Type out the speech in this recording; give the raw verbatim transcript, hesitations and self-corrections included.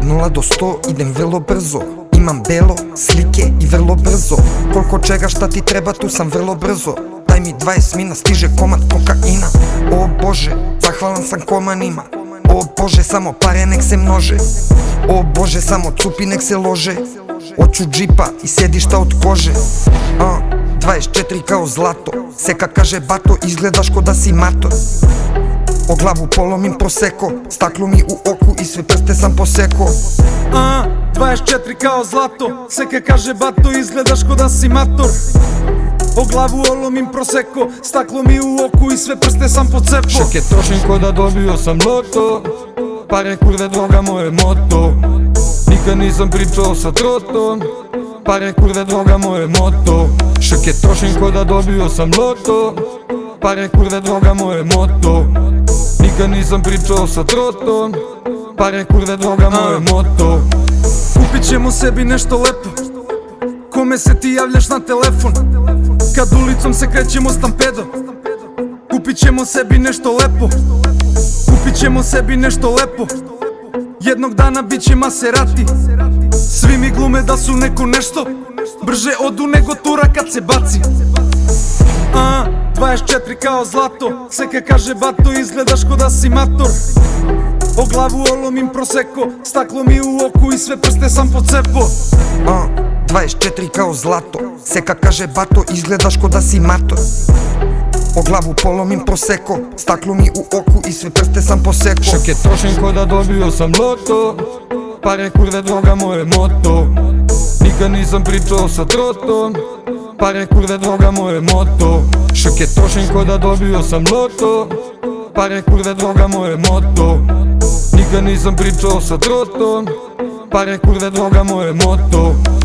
Od nula do sto idem vrlo brzo. Imam belo, slike i vrlo brzo. Koliko čega šta ti treba tu sam vrlo brzo. Daj mi dvadeset mina stiže komad kokaina. O Bože, zahvalan sam komanima. O Bože, samo pare nek se množe. O Bože, samo cupi nek se lože. Hoću džipa i sjedišta od kože. uh, dvadeset četiri kao zlato. Seka kaže bato, izgledaš ko da si mator. O glavu polomim proseko, staklo mi u oku i sve prste sam poseko. uh, dvadeset četiri kao zlato. Seka kaže bato, izgledaš ko da si mator. O glavu olomim proseko, staklo mi u oku i sve prste sam pocepo. Šeke trošim ko da dobio sam loto. Pare kurve droga moje moto. Nikad nisam pričao sa trotom. Pare kurve droga moje moto. Šeke trošim ko da dobio sam loto. Pare kurve droga moje moto. Nikad nisam pričao sa trotom. Pare kurve droga moje moto. Kupit ćemo sebi nešto lepo. Kome se ti javljaš na telefon? Kad ulicom se krećemo stampedom. Kupit ćemo sebi nešto lepo. Kupit ćemo sebi nešto lepo. Jednog dana bit će Maserati. Svi mi glume da su neko nešto. Brže odu nego tura kad se baci. uh, dvadeset četiri kao zlato. Seka kaže bato, izgledaš ko da si mator. O glavu olomim proseko, staklo mi u oku i sve prste sam pocepo. uh, dvadeset četiri kao zlato. Seka kaže bato, izgledaš ko da si mator. O glavu polomim proseko, staklo mi u oku i sve prste sam poseko. Šeke trošim ko da dobio sam loto. Pare kurve droga moje moto. Nikad nisam pričao sa trotom. Pare kurve droga moje moto. Šeke trošim ko da dobio sam loto. Pare kurve droga moje moto. Nikad nisam pričao sa trotom. Pare kurve droga moje moto.